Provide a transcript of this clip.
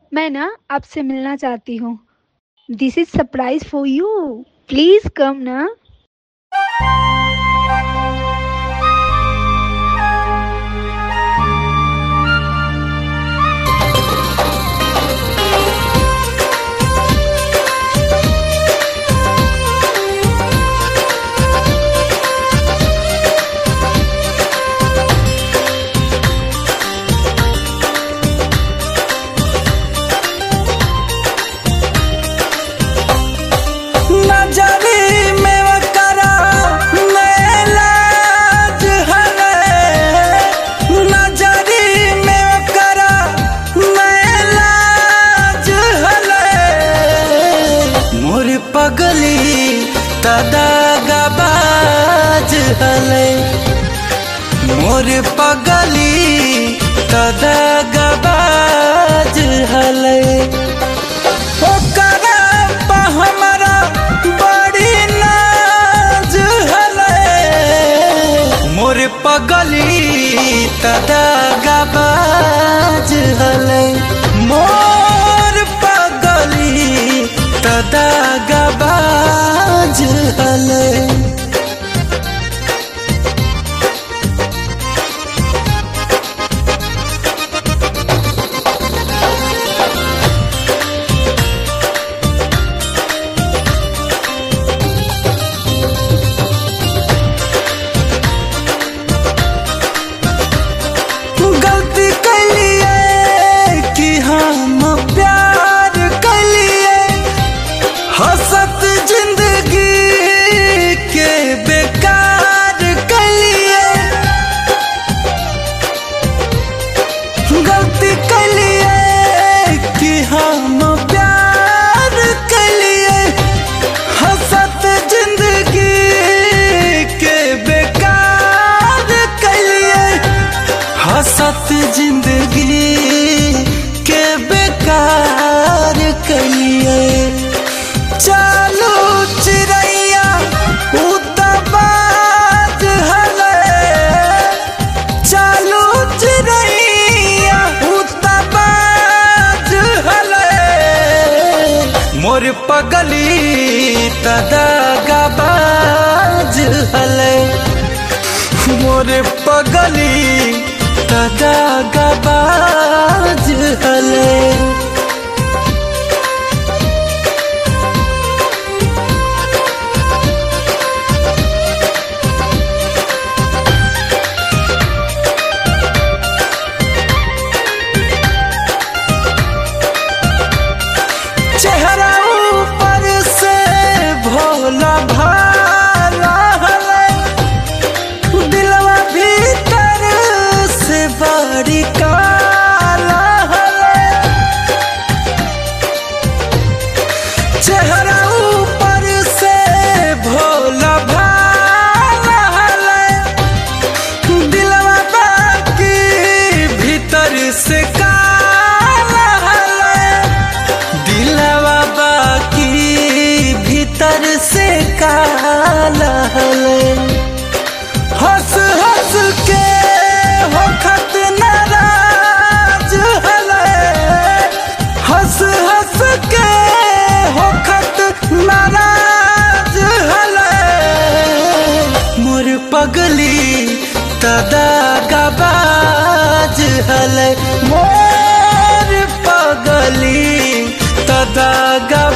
मैं ना आपसे मिलना चाहती हूँ। This is surprise for you. Please come ना। पगली तदागाबाज हले मोर पगली तदागाबाज हले ओकरा पा हमरा बड़ी नाज हले मोर पगली तदागाबाज हले मोर पगली तदागाबाज हले। गलती कलिए कि हम प्यार कलिए हसत जिंदगी के बेकार कलिए गलती कलिए कि हम प्यार कलिए हसत जिंदगी के बेकार कलिए हसत जिंदगी के बेकार कलिए चालू चिड़ैया उतबाज हले चालू चिड़ैया उतबाज हले मोर पगली तदागाबाज हले मोर पगली तदागाबाज हले। चेहरा ऊपर से भोला भाला हले दिलवा भीतर से बड़ी काला हले चेहरा ऊपर से भोला भाला हले दिलवा बाकी भीतर से काला हले दिलवा बाकी भीतर से काला हले हंस हंस के होखत नाराज हले हंस हंस के होखत नाराज हले मोर पगली तदागाबाज हले मोर पगली तदागा